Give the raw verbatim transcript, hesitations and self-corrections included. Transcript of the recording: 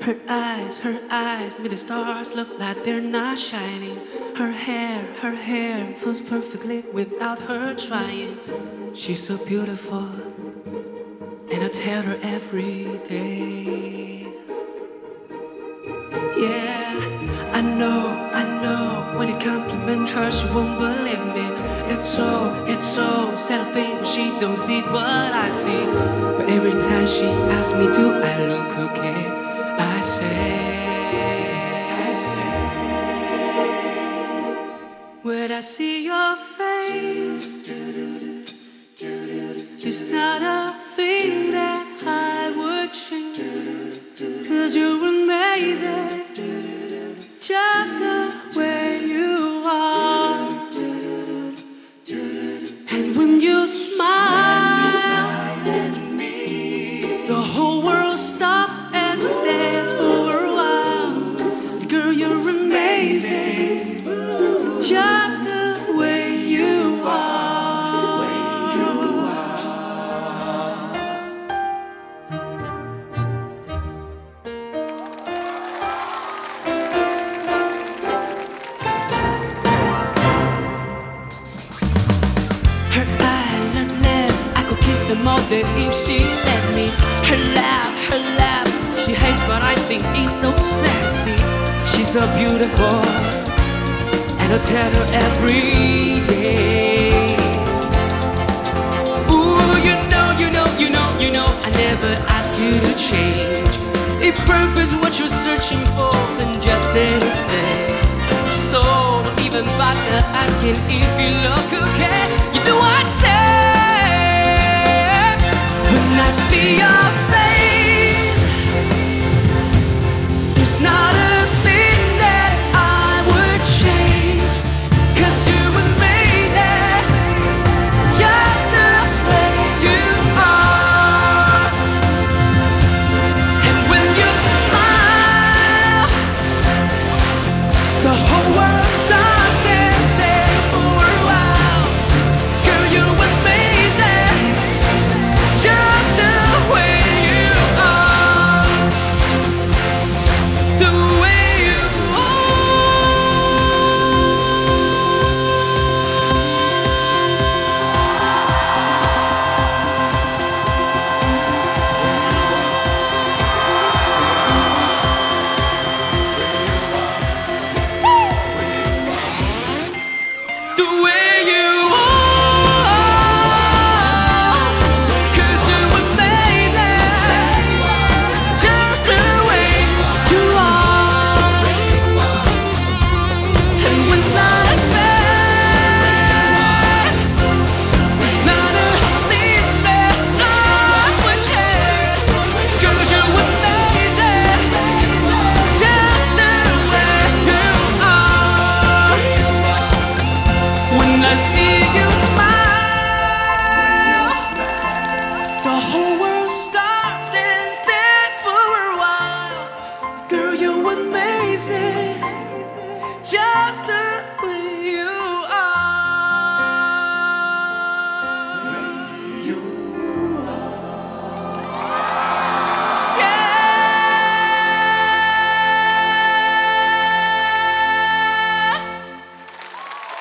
Her eyes, her eyes, made the stars look like they're not shining. Her hair, her hair flows perfectly without her trying. She's so beautiful, and I tell her every day. Yeah, I know, I know, when I compliment her, she won't believe me. It's so, it's so sad to think she don't see what I see. But every time she asks me, do I look okay? I say, I say, when I see your face, it's not a thing that I would change. Cause you're amazing, just the way you are. And when you smile at me, the whole world stops and stares for a while. Girl, you're amazing, just the way you are. Her eyes, her lips, I could kiss them all day if she let me. Her laugh, her laugh, she hates but I think it's so sexy. She's so beautiful, and I tell her every day. Ooh, you know, you know, you know, you know, I never ask you to change. If perfect's what you're searching for, then just stay the same. So don't even bother asking if you look okay.